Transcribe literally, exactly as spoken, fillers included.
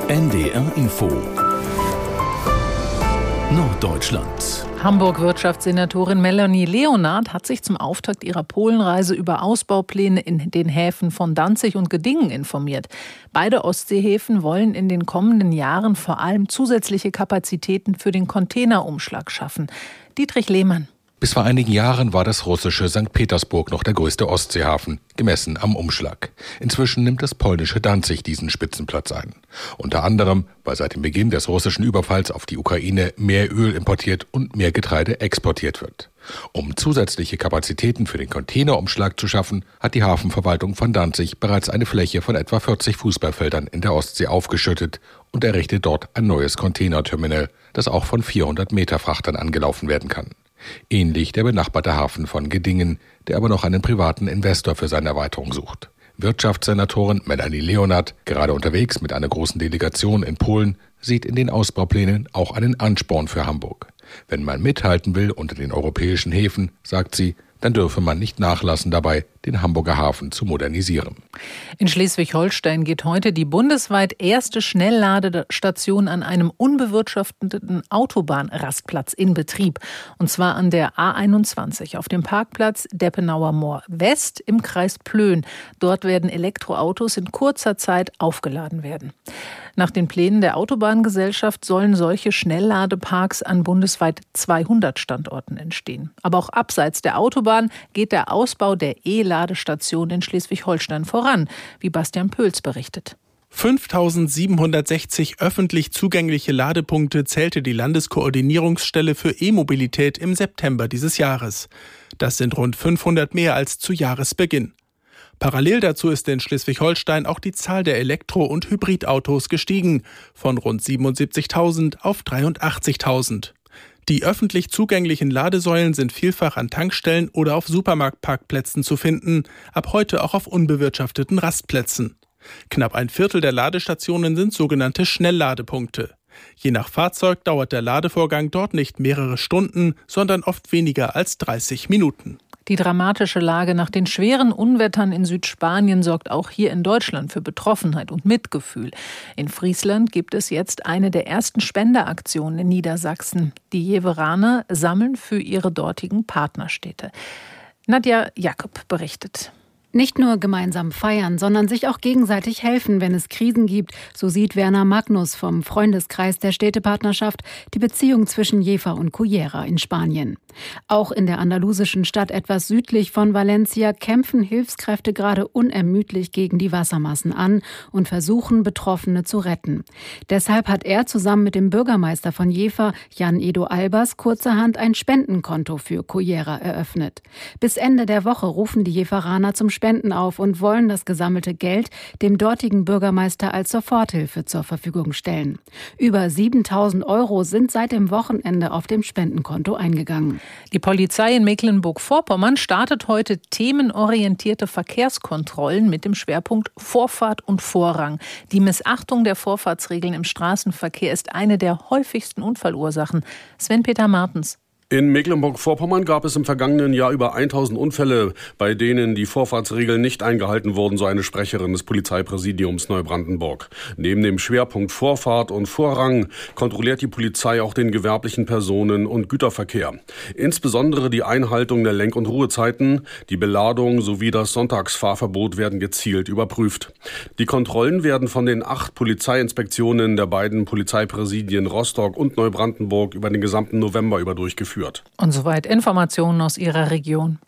N D R Info Norddeutschland. Hamburg-Wirtschaftssenatorin Melanie Leonard hat sich zum Auftakt ihrer Polenreise über Ausbaupläne in den Häfen von Danzig und Gedingen informiert. Beide Ostseehäfen wollen in den kommenden Jahren vor allem zusätzliche Kapazitäten für den Containerumschlag schaffen. Dietrich Lehmann. Bis vor einigen Jahren war das russische Sankt Petersburg noch der größte Ostseehafen, gemessen am Umschlag. Inzwischen nimmt das polnische Danzig diesen Spitzenplatz ein. Unter anderem, weil seit dem Beginn des russischen Überfalls auf die Ukraine mehr Öl importiert und mehr Getreide exportiert wird. Um zusätzliche Kapazitäten für den Containerumschlag zu schaffen, hat die Hafenverwaltung von Danzig bereits eine Fläche von etwa vierzig Fußballfeldern in der Ostsee aufgeschüttet und errichtet dort ein neues Containerterminal, das auch von vierhundert Meter Frachtern angelaufen werden kann. Ähnlich der benachbarte Hafen von Gedingen, der aber noch einen privaten Investor für seine Erweiterung sucht. Wirtschaftssenatorin Melanie Leonard, gerade unterwegs mit einer großen Delegation in Polen, sieht in den Ausbauplänen auch einen Ansporn für Hamburg. Wenn man mithalten will unter den europäischen Häfen, sagt sie, dann dürfe man nicht nachlassen dabei, den Hamburger Hafen zu modernisieren. In Schleswig-Holstein geht heute die bundesweit erste Schnellladestation an einem unbewirtschafteten Autobahnrastplatz in Betrieb. Und zwar an der A einundzwanzig auf dem Parkplatz Deppenauer Moor West im Kreis Plön. Dort werden Elektroautos in kurzer Zeit aufgeladen werden. Nach den Plänen der Autobahngesellschaft sollen solche Schnellladeparks an bundesweit zweihundert Standorten entstehen. Aber auch abseits der Autobahn geht der Ausbau der E-Ladestation in Schleswig-Holstein voran, wie Bastian Pöls berichtet. fünftausendsiebenhundertsechzig öffentlich zugängliche Ladepunkte zählte die Landeskoordinierungsstelle für E-Mobilität im September dieses Jahres. Das sind rund fünfhundert mehr als zu Jahresbeginn. Parallel dazu ist in Schleswig-Holstein auch die Zahl der Elektro- und Hybridautos gestiegen, von rund siebenundsiebzigtausend auf dreiundachtzigtausend. Die öffentlich zugänglichen Ladesäulen sind vielfach an Tankstellen oder auf Supermarktparkplätzen zu finden, ab heute auch auf unbewirtschafteten Rastplätzen. Knapp ein Viertel der Ladestationen sind sogenannte Schnellladepunkte. Je nach Fahrzeug dauert der Ladevorgang dort nicht mehrere Stunden, sondern oft weniger als dreißig Minuten. Die dramatische Lage nach den schweren Unwettern in Südspanien sorgt auch hier in Deutschland für Betroffenheit und Mitgefühl. In Friesland gibt es jetzt eine der ersten Spenderaktionen in Niedersachsen. Die Jeveraner sammeln für ihre dortigen Partnerstädte. Nadja Jakob berichtet. Nicht nur gemeinsam feiern, sondern sich auch gegenseitig helfen, wenn es Krisen gibt. So sieht Werner Magnus vom Freundeskreis der Städtepartnerschaft die Beziehung zwischen Jever und Cullera in Spanien. Auch in der andalusischen Stadt etwas südlich von Valencia kämpfen Hilfskräfte gerade unermüdlich gegen die Wassermassen an und versuchen, Betroffene zu retten. Deshalb hat er zusammen mit dem Bürgermeister von Jever, Jan-Edo Albers, kurzerhand ein Spendenkonto für Cullera eröffnet. Bis Ende der Woche rufen die Jeveraner zum Spenden auf und wollen das gesammelte Geld dem dortigen Bürgermeister als Soforthilfe zur Verfügung stellen. Über siebentausend Euro sind seit dem Wochenende auf dem Spendenkonto eingegangen. Die Polizei in Mecklenburg-Vorpommern startet heute themenorientierte Verkehrskontrollen mit dem Schwerpunkt Vorfahrt und Vorrang. Die Missachtung der Vorfahrtsregeln im Straßenverkehr ist eine der häufigsten Unfallursachen. Sven-Peter Martens. In Mecklenburg-Vorpommern gab es im vergangenen Jahr über tausend Unfälle, bei denen die Vorfahrtsregeln nicht eingehalten wurden, so eine Sprecherin des Polizeipräsidiums Neubrandenburg. Neben dem Schwerpunkt Vorfahrt und Vorrang kontrolliert die Polizei auch den gewerblichen Personen- und Güterverkehr. Insbesondere die Einhaltung der Lenk- und Ruhezeiten, die Beladung sowie das Sonntagsfahrverbot werden gezielt überprüft. Die Kontrollen werden von den acht Polizeiinspektionen der beiden Polizeipräsidien Rostock und Neubrandenburg über den gesamten November über durchgeführt. Und soweit Informationen aus Ihrer Region.